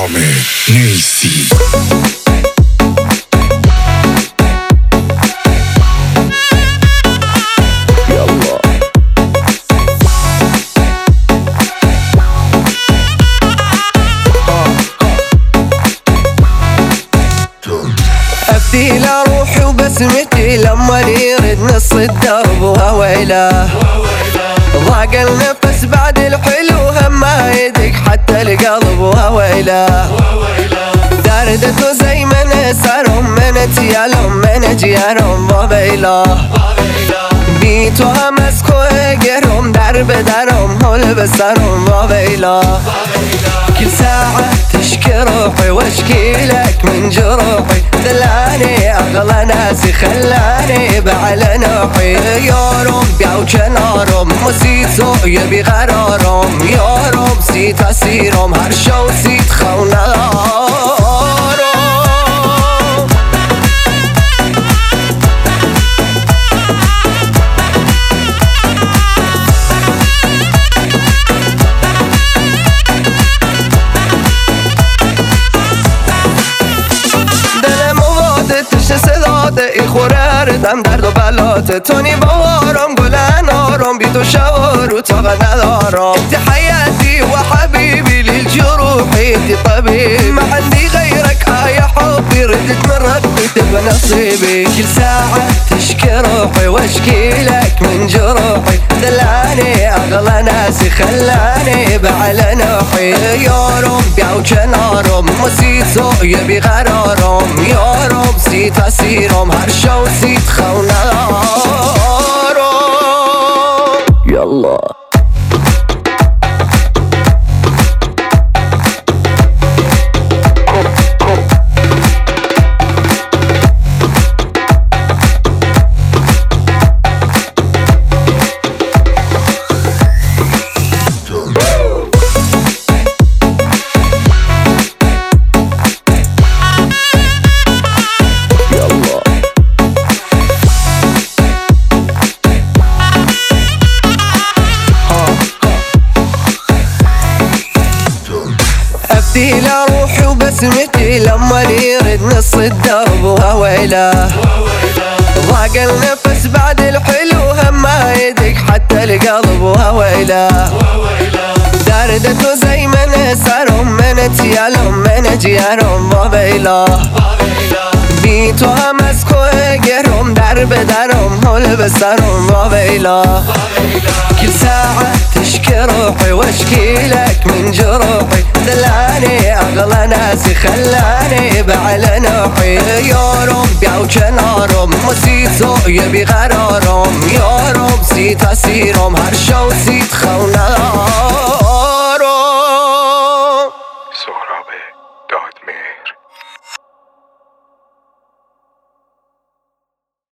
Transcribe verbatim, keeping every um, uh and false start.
سهراب نیسی. أفدي لروحي وبسمتي لما يرد نص الدرب وهويله، ضاق النفس بعد الحلو هما يدك حتى القلب وهويله، دردته زي من سرهم من تيالهم من جيالهم وبيله، بيتوها مسكو اقرهم درب درهم هل بسرهم وبيله، كل ساعة تشكي روحي واشكي لك من جروحي، دلاني اغلى ناسي خلاني بعلى نوحي، يورم بيعو كنارم مسيتو يبي غرارم، يورم سيت اسيرم هرشو سيت خونارم. ای خوره ردم درد و بلاته تونی بوارم گلن آرام بی تو شوار و طاقه ندارم، انت حياتي وحبيبي للجروحي انت طبيب، ما عندي غيرك يا حبي ردت من ربي تبقى نصيبي، كل ساعة تشكي روحي واشكي لك من جروحي، دلاني اغلى ناسي خلاني بعلى نوحي، يورم بيعو كنارم مسيتو يبي غرارم، يورم سيت اسيرم هرشو سيت خونارم. يلا أفدي لروحي وبسمتي لما يرد نص الدرب وهويله، ضاق النفس بعد الحلو هما يدك حتى القلب وهويله، دردته زي من سرهم من تيالهم من جيالهم وبيله، بيتوها مسكو اقرهم درب درهم هل بسرهم وبيله، كل ساعة تشكي روحي واشكي لك من جروحي، دلاني اغلى ناسي خلاني بعلى نوحي، يورم بيعو كنارم مسيتو يبي غرارم، يورم سيت اسيرم هرشو سيت خونارم. سهراب دادمهر.